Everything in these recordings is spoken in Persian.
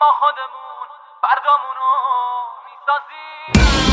ما خودمون فردامونو میسازیم.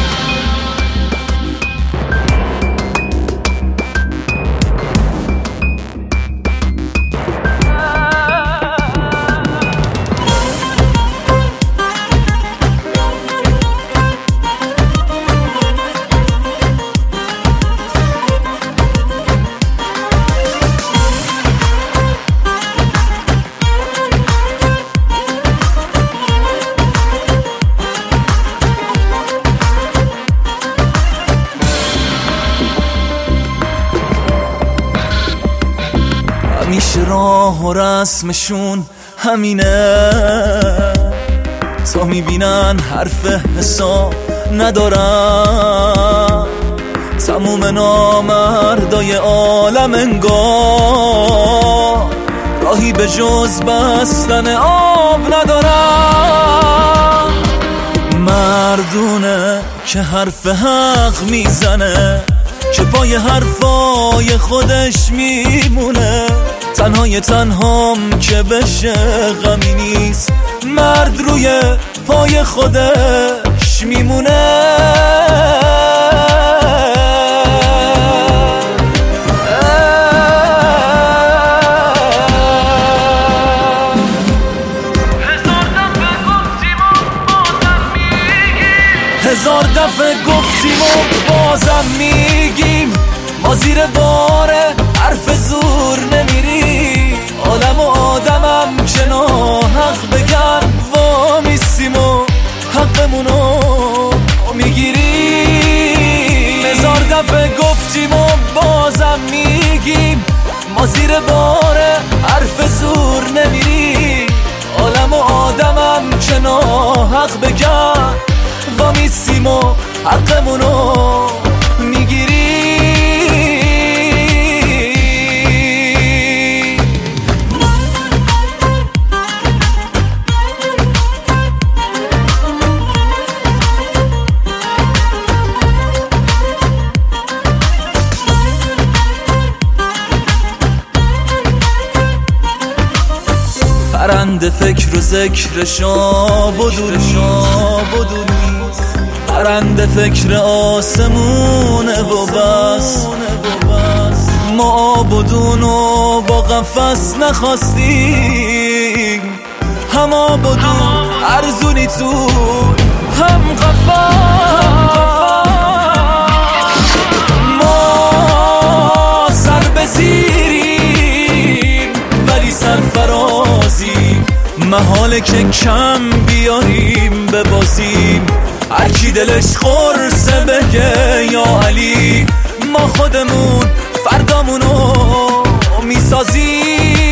همیشه راه و رسمشون همینه، تا میبینن حرف حساب ندارن. تموم نامردای عالم انگار راهی به جز بستن آب ندارن. مردونه که حرف حق میزنه، که پای حرفای خودش میمونه. تنهای تنهام که بشه غمی نیست، مرد روی پای خودش میمونه. هزار دفعه گفتیم و بازم میگیم، ما زیر بار حرف زور نمیریم. عالم و آدمم که ناحق بگن وامیستیم و حقمونو میگیریم. هزار دفعه گفتیم و بازم میگیم، ما زیر بار حرف زور نمیریم. عالم و آدمم که ناحق بگن وامیستیم و حقمونو میگیریم. پرنده فکر و ذکر شاب و دور نیست، پرنده فکر آسمونه و بس. ما آبادونو با قفس نخواستیم، هم آبادون ارزونی تو هم قفس. ما سر بزیریم ولی سرفرازیم، محاله که کم بیاریم ببازیم. هرکی دلش خورسه بگه یا علی، ما خودمون فردامونو میسازیم.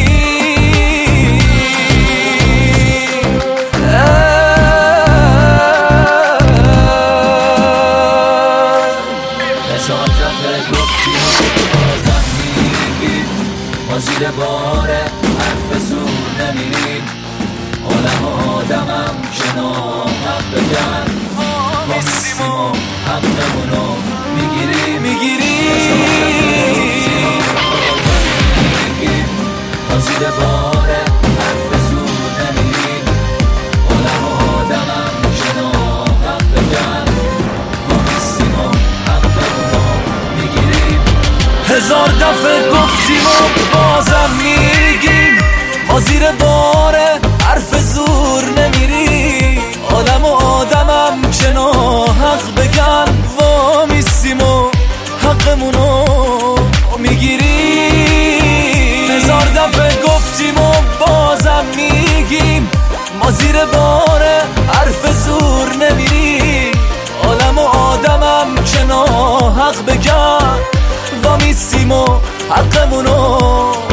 هزار دفعه گفتیم بازم میگیم، ما زیر بار حرف زور نمیریم. عالم و آدمم که ناحق بگن وامیستیم و حقمونو میگیریم. ما زیر بار حرف زور نمیریم. عالم و آدمم که ناحق بگن وامیستیم و حقمونو میگیریم. هزار دفعه گفتیم و بازم میگیم، ما زیر بار حرف زور نمیریم. عالم و آدمم که ناحق بگن وامیستیم و حقمونو میگیریم. هزار دفعه گفتیم و بازم میگیم، ما زیر بار حرف زور نمیریم. عالم و آدمم که ناحق بگن وامیستیم و حقمونو